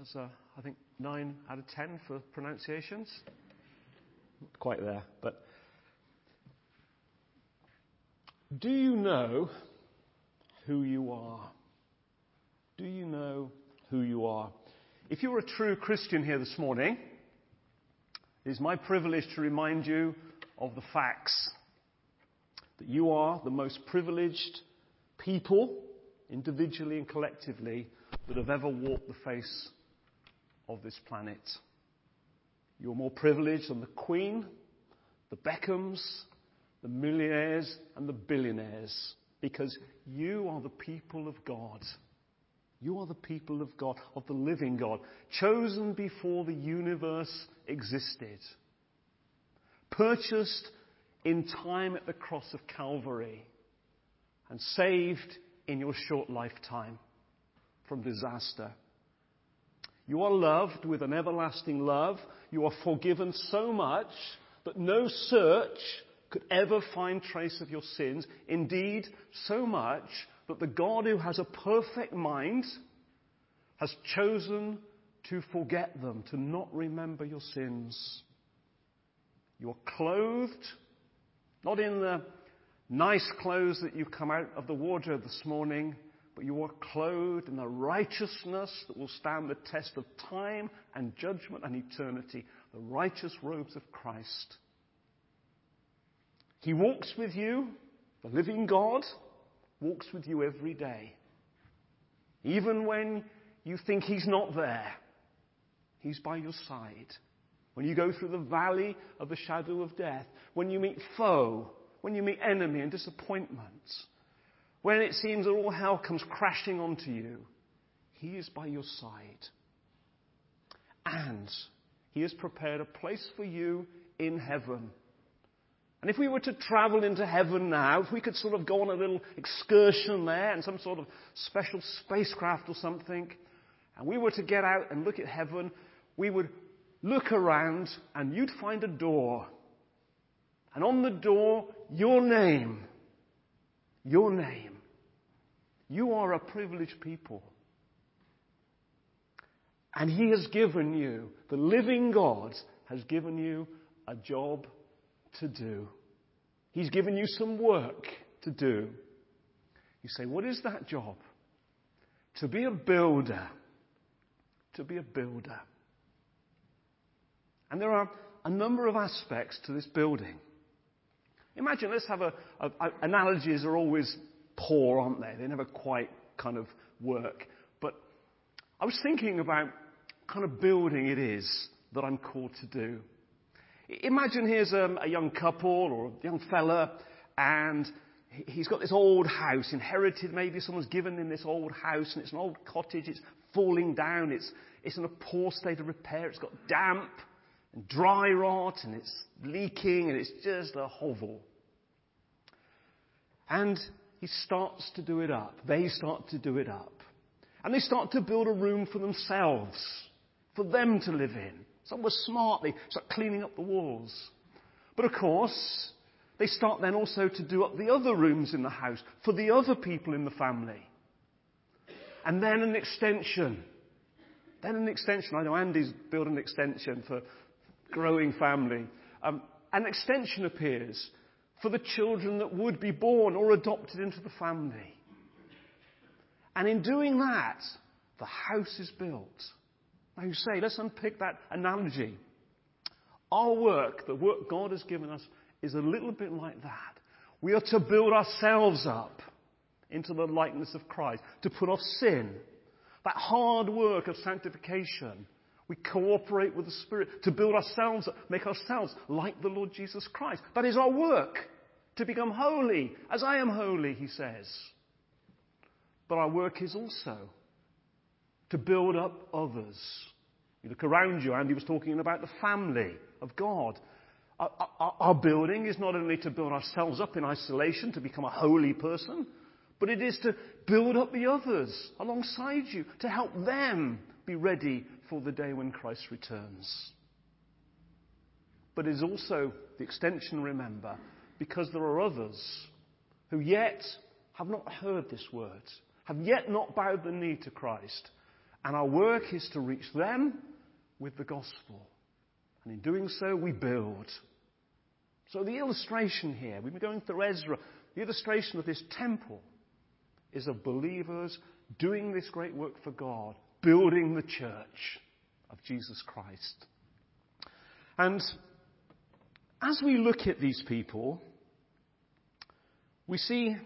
That's, I think, 9 out of 10 for pronunciations. Not quite there, but do you know who you are? Do you know who you are? If you're a true Christian here this morning, it is my privilege to remind you of the facts. That you are the most privileged people, individually and collectively, that have ever walked the face of this planet. You're more privileged than the Queen, the Beckhams, the millionaires and the billionaires, because you are the people of God. You are the people of God, of the living God, chosen before the universe existed, purchased in time at the cross of Calvary, and saved in your short lifetime from disaster. You are loved with an everlasting love. You are forgiven so much that no search could ever find trace of your sins. Indeed, so much that the God who has a perfect mind has chosen to forget them, to not remember your sins. You are clothed, not in the nice clothes that you come out of the wardrobe this morning, but you are clothed in the righteousness that will stand the test of time and judgment and eternity, the righteous robes of Christ. He walks with you, the living God walks with you every day. Even when you think he's not there, he's by your side. When you go through the valley of the shadow of death, when you meet foe, when you meet enemy and disappointment, when it seems that all hell comes crashing onto you, he is by your side. And he has prepared a place for you in heaven. And if we were to travel into heaven now, if we could sort of go on a little excursion there in some sort of special spacecraft or something, and we were to get out and look at heaven, we would look around and you'd find a door. And on the door, your name. Your name. You are a privileged people. And he has given you, the living God has given you a job to do. He's given you some work to do. You say, what is that job? To be a builder. To be a builder. And there are a number of aspects to this building. Imagine, let's have analogies are always poor, aren't they? They never quite kind of work. But I was thinking about kind of building it is that I'm called to do. Imagine here's a young couple or a young fella, and he's got this old house, inherited, maybe someone's given him this old house, and it's an old cottage, it's falling down, it's in a poor state of repair, it's got damp and dry rot, and it's leaking, and it's just a hovel. And he starts to do it up. They start to do it up. And they start to build a room for themselves, for them to live in. Somewhere smart, they start cleaning up the walls. But of course, they start then also to do up the other rooms in the house for the other people in the family. And then an extension. I know Andy's built an extension for growing family. An extension appears for the children that would be born or adopted into the family. And in doing that, the house is built. Now you say, let's unpick that analogy. Our work, the work God has given us, is a little bit like that. We are to build ourselves up into the likeness of Christ, to put off sin. That hard work of sanctification. We cooperate with the Spirit to build ourselves up, make ourselves like the Lord Jesus Christ. That is our work, to become holy, as I am holy, he says. But our work is also to build up others. You look around you, Andy was talking about the family of God. Our building is not only to build ourselves up in isolation to become a holy person, but it is to build up the others alongside you, to help them be ready for the day when Christ returns. But it is also the extension, remember, because there are others who yet have not heard this word, have yet not bowed the knee to Christ, And our work is to reach them with the gospel. And in doing so, we build. So the illustration here, we've been going through Ezra, the illustration of this temple is of believers doing this great work for God, building the church of Jesus Christ. And as we look at these people, we see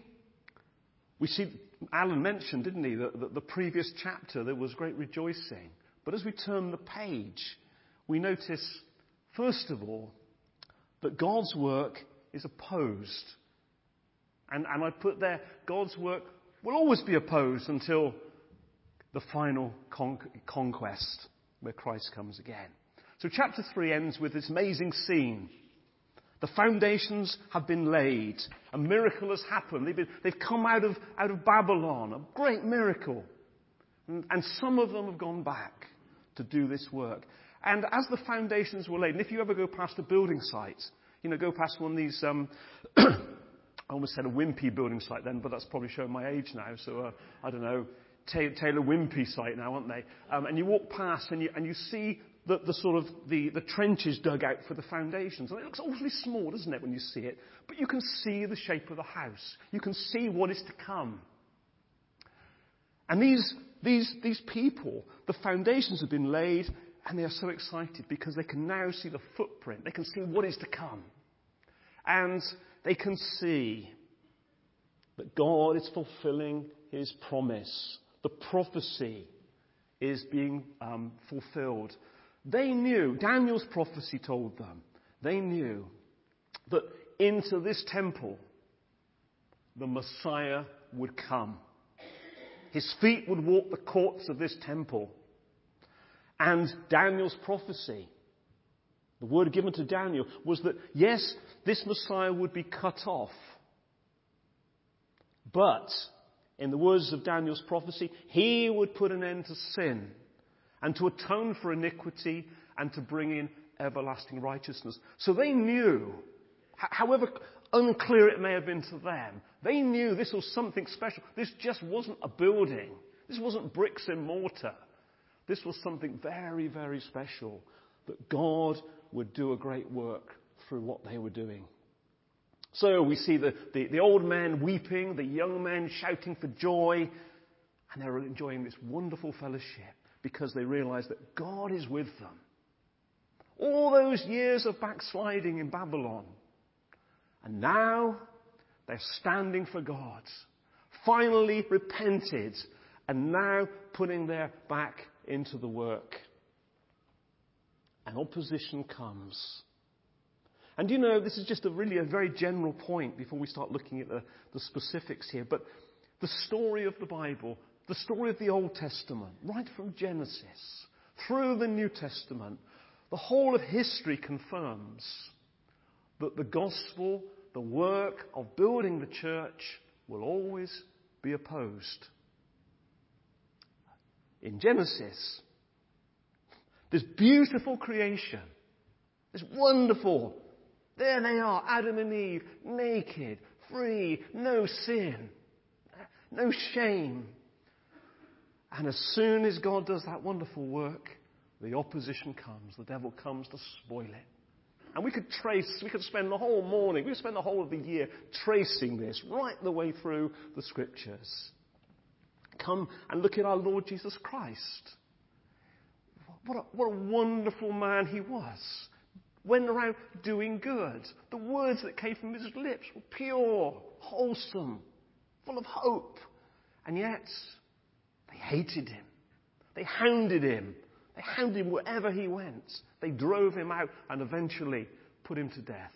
Alan mentioned, didn't he, that the previous chapter there was great rejoicing. But as we turn the page, we notice, first of all, that God's work is opposed. And I put there, God's work will always be opposed until the final conquest, where Christ comes again. So chapter 3 ends with this amazing scene. The foundations have been laid. A miracle has happened. They've come out of Babylon. A great miracle. And some of them have gone back to do this work. And as the foundations were laid, and if you ever go past a building site, go past one of these, I almost said a wimpy building site then, but that's probably showing my age now. So, I don't know, Taylor Wimpey site now, aren't they? And you walk past and you see the sort of the trenches dug out for the foundations. And it looks awfully small, doesn't it, when you see it? But you can see the shape of the house. You can see what is to come. And these people, the foundations have been laid, and they are so excited because they can now see the footprint. They can see what is to come. And they can see that God is fulfilling his promise. The prophecy is being fulfilled. They knew, Daniel's prophecy told them, they knew that into this temple the Messiah would come. His feet would walk the courts of this temple. And Daniel's prophecy, the word given to Daniel, was that, yes, this Messiah would be cut off. But, in the words of Daniel's prophecy, he would put an end to sin and to atone for iniquity and to bring in everlasting righteousness. So they knew, however unclear it may have been to them, they knew this was something special. This just wasn't a building. This wasn't bricks and mortar. This was something very, very special, that God would do a great work through what they were doing. So we see the old men weeping, the young men shouting for joy, and they're enjoying this wonderful fellowship because they realize that God is with them. All those years of backsliding in Babylon, and now they're standing for God, finally repented, and now putting their back into the work. And opposition comes. And this is just a very general point before we start looking at the specifics here. But the story of the Bible, the story of the Old Testament, right from Genesis through the New Testament, the whole of history confirms that the gospel, the work of building the church, will always be opposed. In Genesis, this beautiful creation, this wonderful, there they are, Adam and Eve, naked, free, no sin, no shame. And as soon as God does that wonderful work, the opposition comes. The devil comes to spoil it. And we could spend the whole morning, we could spend the whole of the year tracing this right the way through the Scriptures. Come and look at our Lord Jesus Christ. What a wonderful man he was. Went around doing good. The words that came from his lips were pure, wholesome, full of hope. And yet, they hated him. They hounded him. They hounded him wherever he went. They drove him out and eventually put him to death.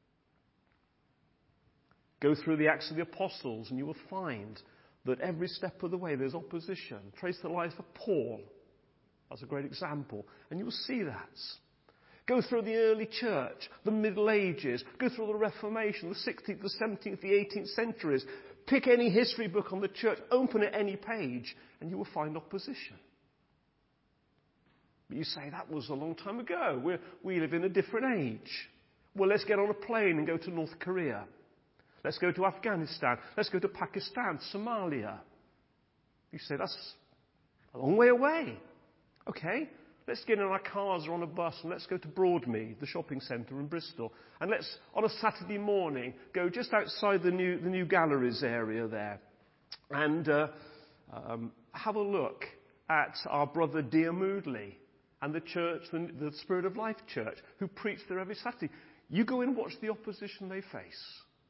Go through the Acts of the Apostles and you will find that every step of the way there's opposition. Trace the life of Paul. That's a great example. And you will see that. Go through the early church, the Middle Ages. Go through the Reformation, the 16th, the 17th, the 18th centuries. Pick any history book on the church, open at any page, and you will find opposition. But you say, that was a long time ago. We live in a different age. Well, let's get on a plane and go to North Korea. Let's go to Afghanistan. Let's go to Pakistan, Somalia. You say, that's A long way away. Okay, let's get in our cars or on a bus and let's go to Broadmead, the shopping centre in Bristol. And let's, on a Saturday morning, go just outside the new galleries area there and have a look at our brother Dear Moodley and the church, the Spirit of Life Church, who preach there every Saturday. You go and watch the opposition they face.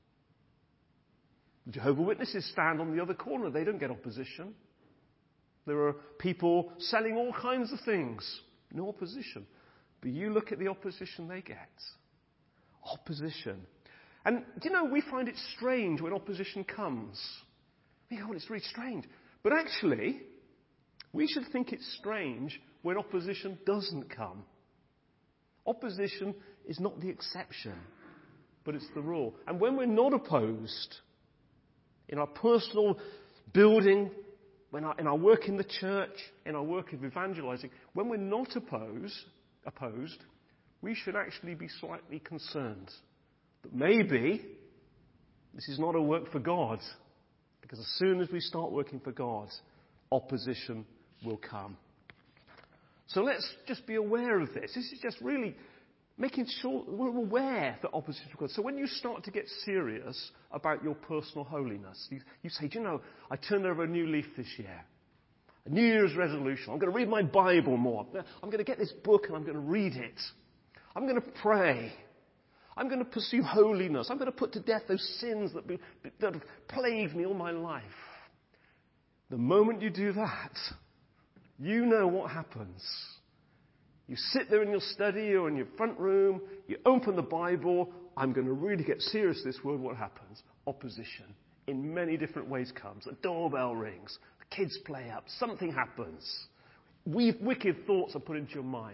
The Jehovah's Witnesses stand on the other corner. They don't get opposition. There are people selling all kinds of things. No opposition. But you look at the opposition they get. Opposition. And, we find it strange when opposition comes. We go, well, it's really strange. But actually, we should think it's strange when opposition doesn't come. Opposition is not the exception, but it's the rule. And when we're not opposed, in our personal building, in our work in the church, in our work of evangelizing, when we're not opposed, we should actually be slightly concerned that maybe this is not a work for God. Because as soon as we start working for God, opposition will come. So let's just be aware of this. This is just really making sure we're aware that opposition will come. So when you start to get serious about your personal holiness, you say, I turned over a new leaf this year. A New Year's resolution. I'm going to read my Bible more. I'm going to get this book and I'm going to read it. I'm going to pray. I'm going to pursue holiness. I'm going to put to death those sins that have plagued me all my life. The moment you do that, you know what happens. You sit there in your study or in your front room, you open the Bible, I'm going to really get serious this word, what happens? Opposition. In many different ways comes. A doorbell rings, the kids play up, something happens. Wicked thoughts are put into your mind.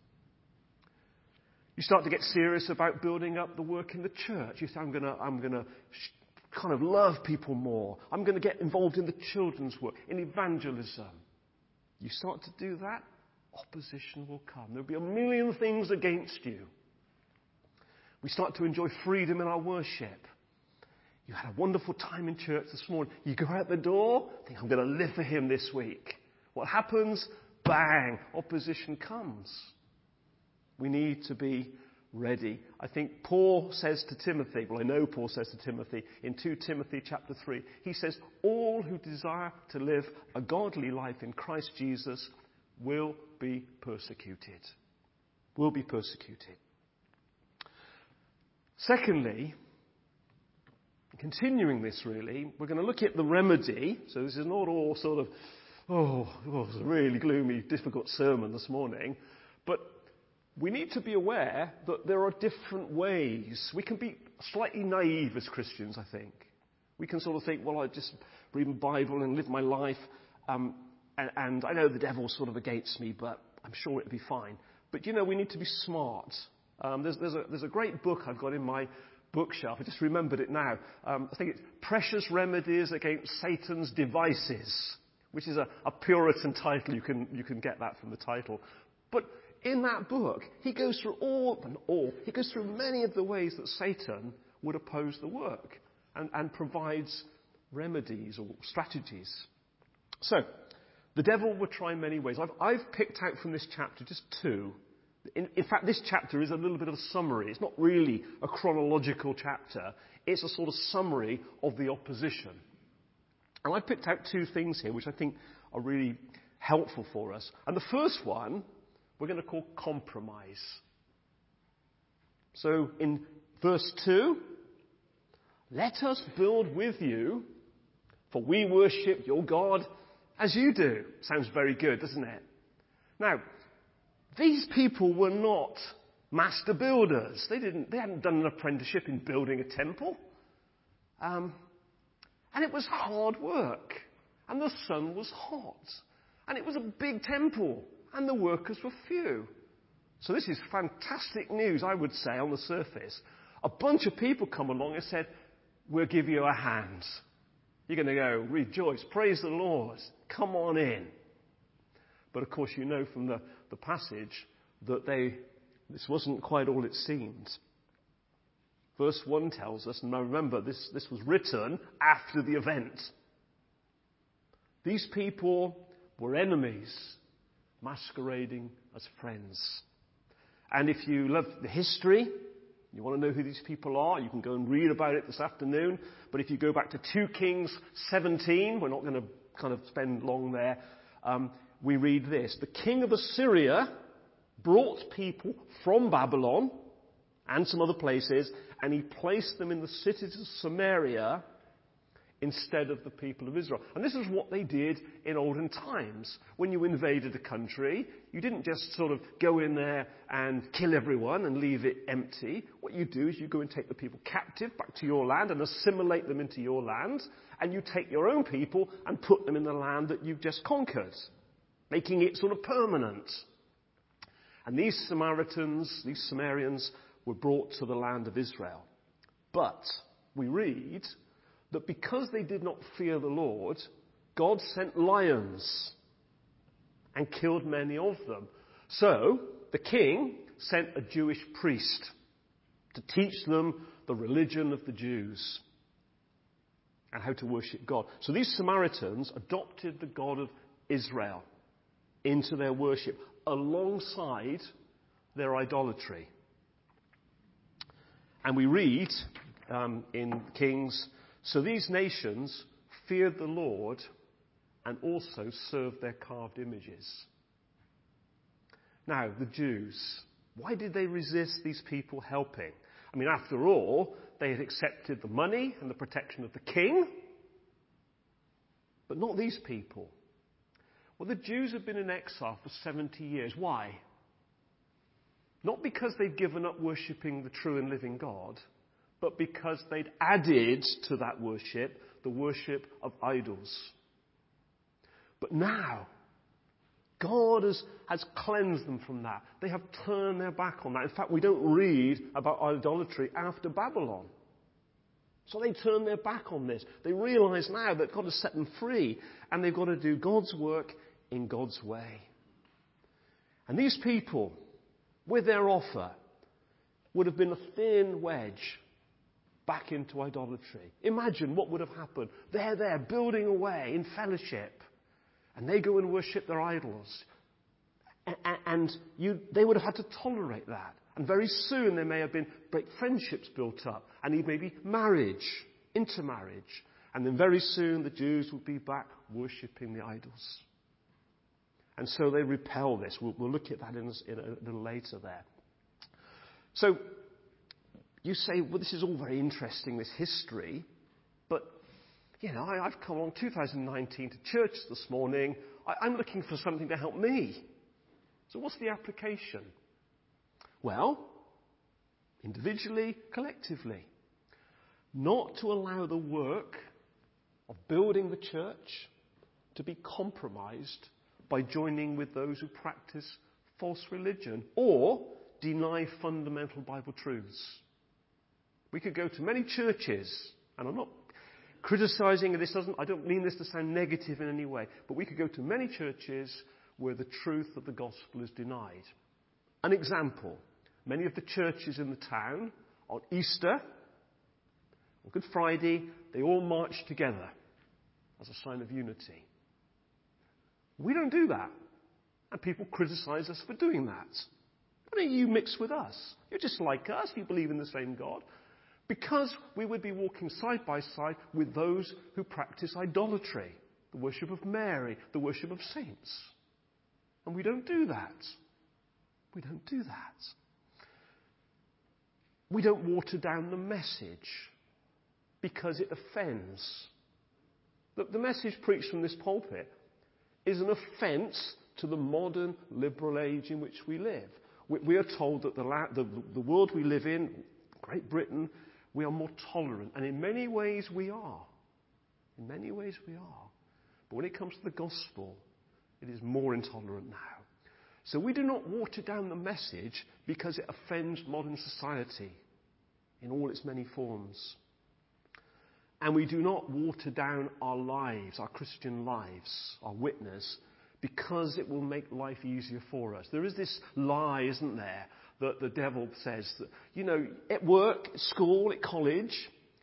You start to get serious about building up the work in the church. You say, I'm going to kind of love people more. I'm going to get involved in the children's work, in evangelism. You start to do that, opposition will come. There'll be a million things against you. We start to enjoy freedom in our worship. You had a wonderful time in church this morning. You go out the door, think, I'm going to live for him this week. What happens? Bang! Opposition comes. We need to be ready. I think Paul says to Timothy, I know Paul says to Timothy in 2 Timothy chapter 3, he says, all who desire to live a godly life in Christ Jesus will be persecuted. Will be persecuted. Secondly, continuing this really, we're going to look at the remedy. So this is not all sort of, it was a really gloomy, difficult sermon this morning. But we need to be aware that there are different ways. We can be slightly naive as Christians, I think. We can sort of think, well, I just read the Bible and live my life, and I know the devil's sort of against me, but I'm sure it'll be fine. But, we need to be smart. There's a great book I've got in my bookshelf. I just remembered it now. I think it's Precious Remedies Against Satan's Devices, which is a Puritan title. You can get that from the title. But in that book, he goes through he goes through many of the ways that Satan would oppose the work and provides remedies or strategies. So, the devil will try many ways. I've picked out from this chapter just two. In fact, this chapter is a little bit of a summary. It's not really a chronological chapter. It's a sort of summary of the opposition. And I picked out two things here which I think are really helpful for us. And the first one we're going to call compromise. So in verse 2, let us build with you, for we worship your God as you do. Sounds very good, doesn't it? Now, these people were not master builders. They hadn't done an apprenticeship in building a temple. And it was hard work. And the sun was hot. And it was a big temple. And the workers were few. So this is fantastic news, I would say, on the surface. A bunch of people come along and said, we'll give you a hand. You're going to go, rejoice, praise the Lord, come on in. But of course you know from the passage that this wasn't quite all it seemed. Verse 1 tells us, and now remember, this was written after the event. These people were enemies masquerading as friends. And if you love the history, you want to know who these people are, you can go and read about it this afternoon. But if you go back to 2 Kings 17, we're not going to kind of spend long there, we read this. The king of Assyria brought people from Babylon and some other places, and he placed them in the cities of Samaria instead of the people of Israel. And this is what they did in olden times. When you invaded a country, you didn't just sort of go in there and kill everyone and leave it empty. What you do is you go and take the people captive back to your land and assimilate them into your land, and you take your own people and put them in the land that you've just conquered, making it sort of permanent. And these Samaritans, were brought to the land of Israel. But we read that because they did not fear the Lord, God sent lions and killed many of them. So the king sent a Jewish priest to teach them the religion of the Jews and how to worship God. So these Samaritans adopted the God of Israel into their worship alongside their idolatry. And we read in Kings, so these nations feared the Lord and also served their carved images. Now, the Jews, why did they resist these people helping? I mean, after all, they had accepted the money and the protection of the king, but not these people. Well, the Jews have been in exile for 70 years. Why? Not because they'd given up worshipping the true and living God, but because they'd added to that worship the worship of idols. But now, God has cleansed them from that. They have turned their back on that. In fact, we don't read about idolatry after Babylon. So they turn their back on this. They realize now that God has set them free, and they've got to do God's work in God's way. And these people, with their offer, would have been a thin wedge back into idolatry. Imagine what would have happened. They're there building away in fellowship, and they go and worship their idols. And they would have had to tolerate that. And very soon there may have been great friendships built up, and even maybe marriage, intermarriage. And then very soon the Jews would be back worshipping the idols. And so they repel this. We'll look at that in a little later there. So you say, well, this is all very interesting, this history. But, I've come along 2019 to church this morning. I'm looking for something to help me. So what's the application? Well, individually, collectively. Not to allow the work of building the church to be compromised by joining with those who practice false religion or deny fundamental Bible truths. We could go to many churches, and I'm not criticizing this, I don't mean this to sound negative in any way, but we could go to many churches where the truth of the gospel is denied. An example, many of the churches in the town on Easter, on Good Friday, they all march together as a sign of unity. We don't do that. And people criticize us for doing that. Why don't you mix with us? You're just like us. You believe in the same God. Because we would be walking side by side with those who practice idolatry, the worship of Mary, the worship of saints. And we don't do that. We don't do that. We don't water down the message because it offends. The message preached from this pulpit is an offence to the modern liberal age in which we live. We are told that the world we live in, Great Britain, we are more tolerant. And in many ways we are. In many ways we are. But when it comes to the gospel, it is more intolerant now. So we do not water down the message because it offends modern society in all its many forms. And we do not water down our lives, our Christian lives, our witness, because it will make life easier for us. There is this lie, isn't there, that the devil says that, at work, at school, at college,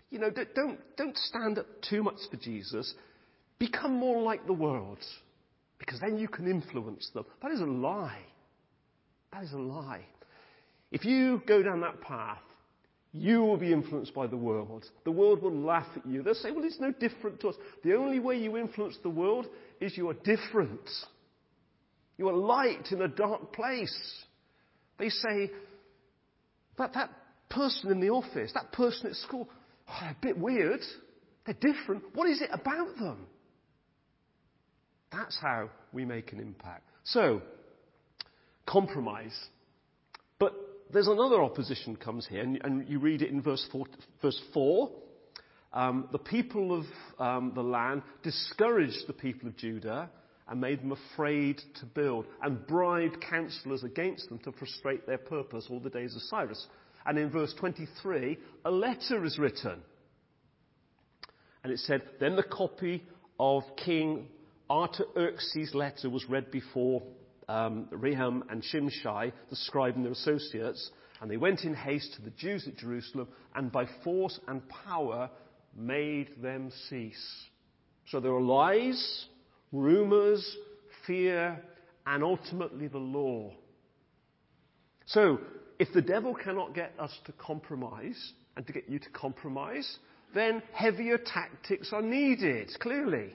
don't stand up too much for Jesus. Become more like the world. because then you can influence them. That is a lie. That is a lie. If you go down that path, you will be influenced by the world. The world will laugh at you. They'll say, well, it's no different to us. The only way you influence the world is you are different. You are light in a dark place. They say, that person in the office, that person at school, they're a bit weird. They're different. What is it about them? That's how we make an impact. So, compromise. But there's another opposition comes here, and you read it in verse 4. The people of the land discouraged the people of Judah and made them afraid to build, and bribed counselors against them to frustrate their purpose all the days of Cyrus. And in verse 23, a letter is written. And it said, then the copy of King Artaxerxes' letter was read before Rehum and Shimshai, the scribe and their associates, and they went in haste to the Jews at Jerusalem, and by force and power made them cease. So there are lies, rumours, fear, and ultimately the law. So, if the devil cannot get us to compromise, and to get you to compromise, then heavier tactics are needed, clearly.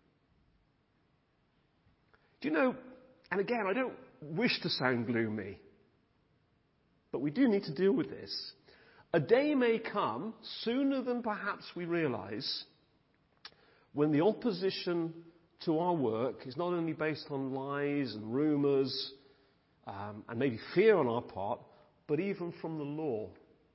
Do you know, and again, I don't wish to sound gloomy, but we do need to deal with this. A day may come, sooner than perhaps we realise, when the opposition to our work is not only based on lies and rumours, and maybe fear on our part, but even from the law.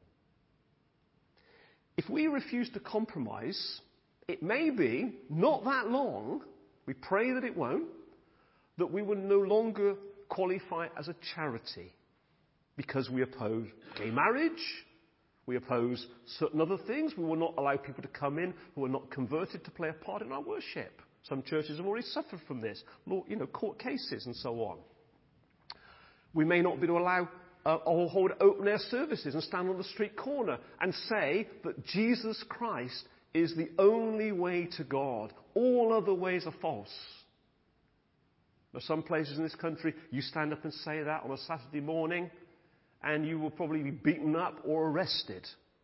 If we refuse to compromise, it may be not that long, we pray that it won't, that we will no longer qualify as a charity because we oppose gay marriage, we oppose certain other things, we will not allow people to come in who are not converted to play a part in our worship. Some churches have already suffered from this, court cases and so on. We may not be able to allow or hold open-air services and stand on the street corner and say that Jesus Christ is the only way to God. All other ways are false. There are some places in this country, you stand up and say that on a Saturday morning, and you will probably be beaten up or arrested.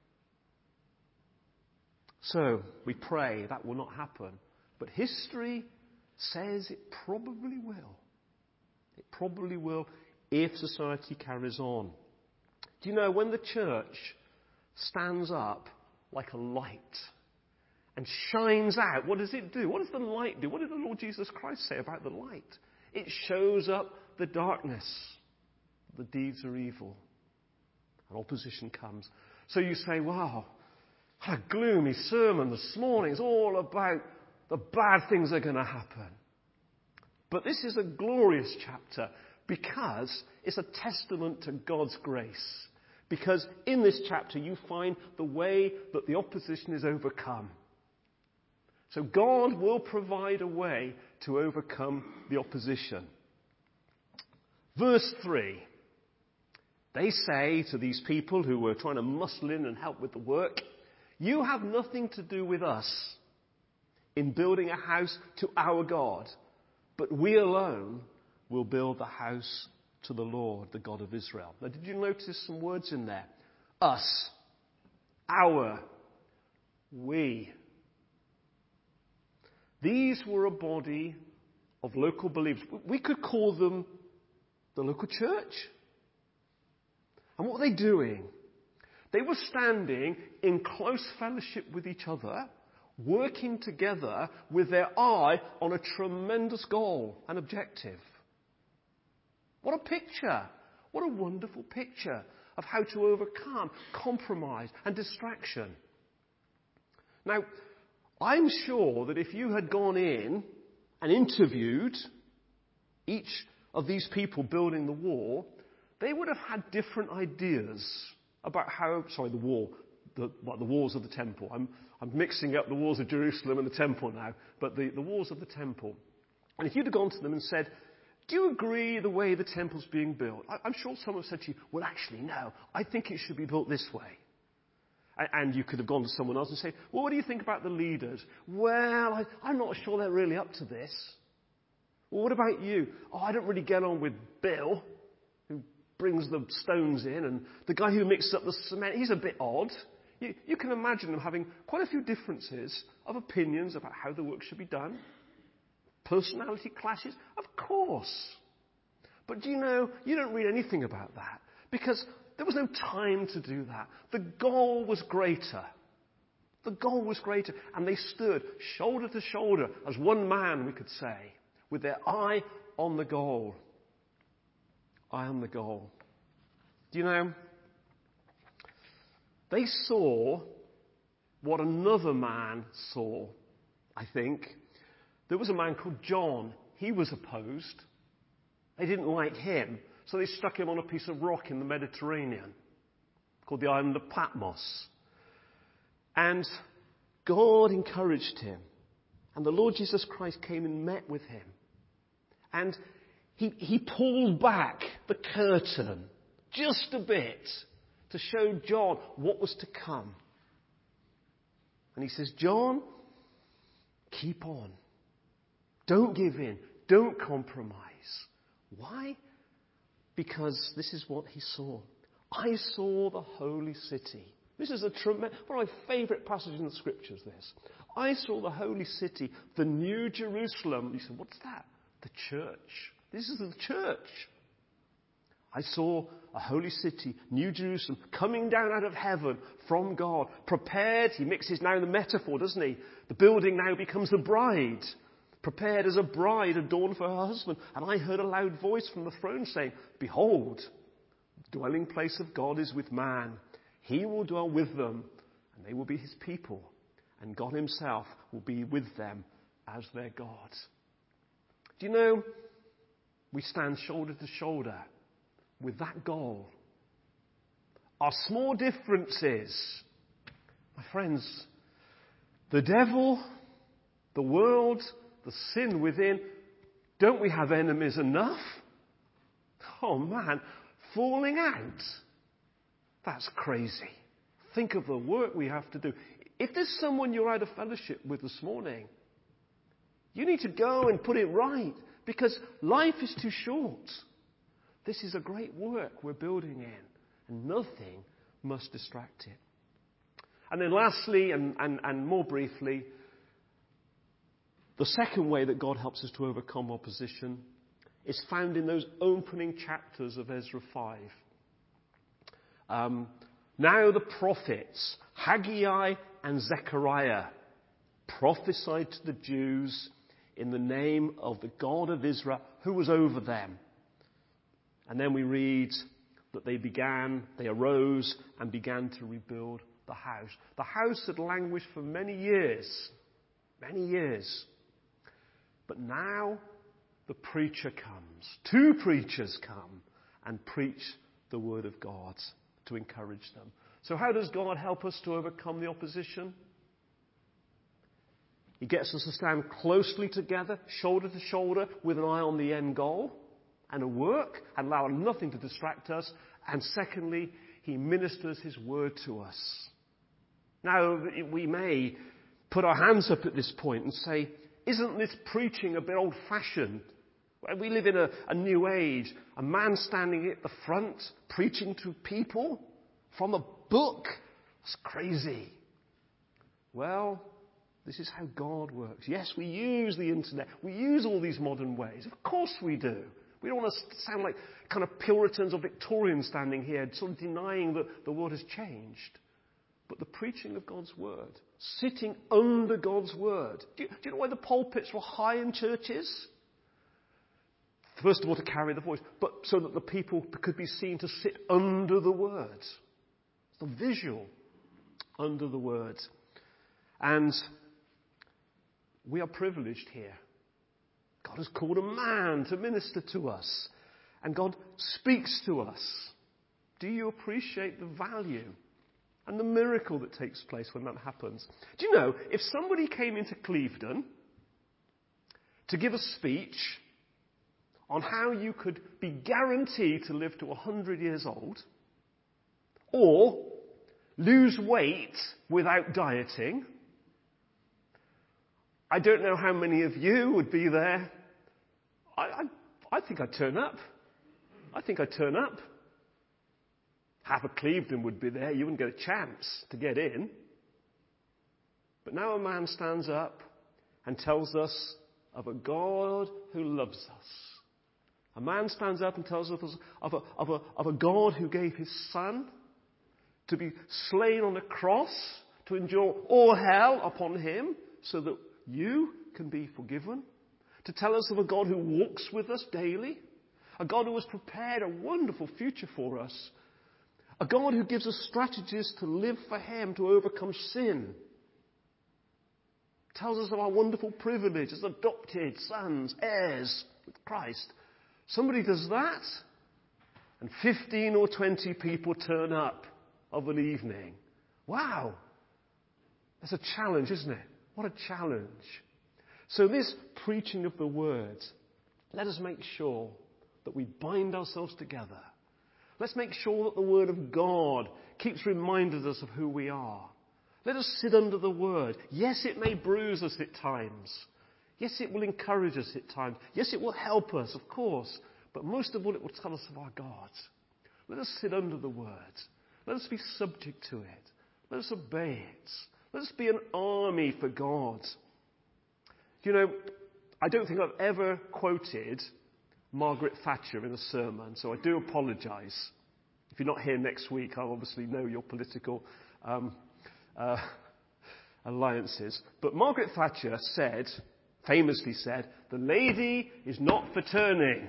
So, we pray that will not happen. But history says it probably will. It probably will if society carries on. Do you know, when the church stands up like a light and shines out, what does it do? What does the light do? What did the Lord Jesus Christ say about the light? It shows up the darkness. The deeds are evil. And opposition comes. So you say, wow, what a gloomy sermon this morning. It's all about the bad things that are going to happen. But this is a glorious chapter because it's a testament to God's grace. Because in this chapter you find the way that the opposition is overcome. So God will provide a way to overcome the opposition. Verse 3. They say to these people who were trying to muscle in and help with the work, you have nothing to do with us in building a house to our God, but we alone will build the house to the Lord, the God of Israel. Now, did you notice some words in there? Us, our, we. These were a body of local believers. We could call them the local church. And what were they doing? They were standing in close fellowship with each other, working together with their eye on a tremendous goal and objective. What a picture. What a wonderful picture of how to overcome compromise and distraction. Now, I'm sure that if you had gone in and interviewed each of these people building the wall, they would have had different ideas about the walls of the temple. I'm mixing up the walls of Jerusalem and the temple now, but the walls of the temple. And if you'd have gone to them and said, do you agree the way the temple's being built? I'm sure someone said to you, well, actually, no, I think it should be built this way. And you could have gone to someone else and said, well, what do you think about the leaders? Well, I'm not sure they're really up to this. Well, what about you? Oh, I don't really get on with Bill, who brings the stones in, and the guy who mixes up the cement, he's a bit odd. You can imagine them having quite a few differences of opinions about how the work should be done. Personality clashes, of course. But do you know, you don't read anything about that, because there was no time to do that. The goal was greater. The goal was greater. And they stood shoulder to shoulder as one man, we could say, with their eye on the goal. Eye on the goal. Do you know, they saw what another man saw, I think. There was a man called John. He was opposed. They didn't like him, so they stuck him on a piece of rock in the Mediterranean called the island of Patmos. And God encouraged him. And the Lord Jesus Christ came and met with him. And he pulled back the curtain just a bit to show John what was to come. And he says, John, keep on. Don't give in. Don't compromise. Why? Because this is what he saw. I saw the holy city. This is one of my favourite passages in the scriptures, this. I saw the holy city, the new Jerusalem. You said, what's that? The church. This is the church. I saw a holy city, New Jerusalem, coming down out of heaven from God, prepared. He mixes now the metaphor, doesn't he? The building now becomes the bride, prepared as a bride adorned for her husband. And I heard a loud voice from the throne saying, behold, the dwelling place of God is with man. He will dwell with them, and they will be his people. And God himself will be with them as their God. Do you know, we stand shoulder to shoulder with that goal. Our small differences, my friends, the devil, the world, the sin within, don't we have enemies enough? Oh man, falling out. That's crazy. Think of the work we have to do. If there's someone you're out of fellowship with this morning, you need to go and put it right, because life is too short. This is a great work we're building in, and nothing must distract it. And then lastly, and more briefly, the second way that God helps us to overcome opposition is found in those opening chapters of Ezra 5. Now the prophets, Haggai and Zechariah, prophesied to the Jews in the name of the God of Israel who was over them. And then we read that they arose and began to rebuild the house. The house had languished for many years. But now the preacher comes. 2 preachers come and preach the word of God to encourage them. So how does God help us to overcome the opposition? He gets us to stand closely together, shoulder to shoulder, with an eye on the end goal and a work, and allow nothing to distract us. And secondly, he ministers his word to us. Now, we may put our hands up at this point and say, isn't this preaching a bit old-fashioned? We live in a new age. A man standing at the front, preaching to people from a book. That's crazy. Well, this is how God works. Yes, we use the internet. We use all these modern ways. Of course we do. We don't want to sound like kind of Puritans or Victorians standing here, sort of denying that the world has changed. But the preaching of God's word, sitting under God's word. Do you know why the pulpits were high in churches? First of all, to carry the voice, but so that the people could be seen to sit under the word. The visual under the word. And we are privileged here. God has called a man to minister to us. And God speaks to us. Do you appreciate the value and the miracle that takes place when that happens? Do you know, if somebody came into Clevedon to give a speech on how you could be guaranteed to live to 100 years old, or lose weight without dieting, I don't know how many of you would be there. I think I'd turn up. I think I'd turn up. Half of Clevedon would be there. You wouldn't get a chance to get in. But now a man stands up and tells us of a God who loves us. A man stands up and tells us of a God who gave his son to be slain on a cross, to endure all hell upon him so that you can be forgiven. To tell us of a God who walks with us daily. A God who has prepared a wonderful future for us. A God who gives us strategies to live for him, to overcome sin. Tells us of our wonderful privilege as adopted sons, heirs with Christ. Somebody does that, and 15 or 20 people turn up of an evening. Wow! That's a challenge, isn't it? What a challenge. So this preaching of the word, let us make sure that we bind ourselves together. Let's make sure that the word of God keeps reminding us of who we are. Let us sit under the word. Yes, it may bruise us at times. Yes, it will encourage us at times. Yes, it will help us, of course. But most of all, it will tell us of our God. Let us sit under the word. Let us be subject to it. Let us obey it. Let us be an army for God. You know, I don't think I've ever quoted Margaret Thatcher in a sermon, so I do apologise. If you're not here next week, I obviously know your political alliances. But Margaret Thatcher famously said, "The lady is not for turning."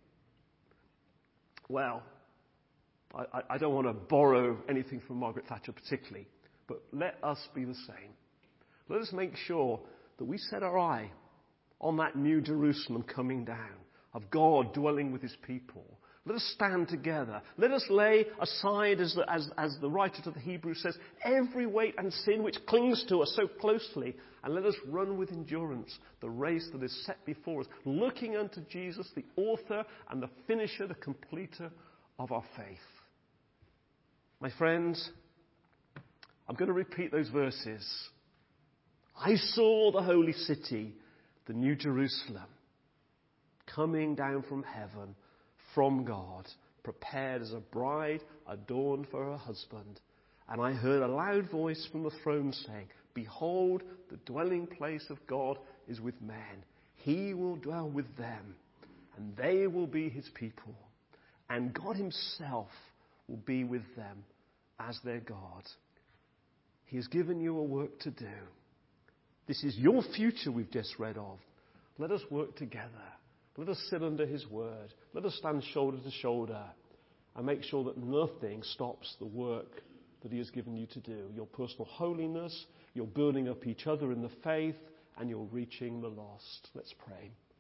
Well, I don't want to borrow anything from Margaret Thatcher particularly, but let us be the same. Let us make sure that we set our eye on that new Jerusalem coming down, of God dwelling with his people. Let us stand together. Let us lay aside, as the writer to the Hebrews says, every weight and sin which clings to us so closely, and let us run with endurance the race that is set before us, looking unto Jesus, the author and the finisher, the completer of our faith. My friends, I'm going to repeat those verses. I saw the holy city, the new Jerusalem, coming down from heaven, from God, prepared as a bride adorned for her husband. And I heard a loud voice from the throne saying, "Behold, the dwelling place of God is with men. He will dwell with them, and they will be his people. And God himself will be with them as their God." He has given you a work to do. This is your future we've just read of. Let us work together. Let us sit under his word. Let us stand shoulder to shoulder and make sure that nothing stops the work that he has given you to do. Your personal holiness, your building up each other in the faith, and your reaching the lost. Let's pray.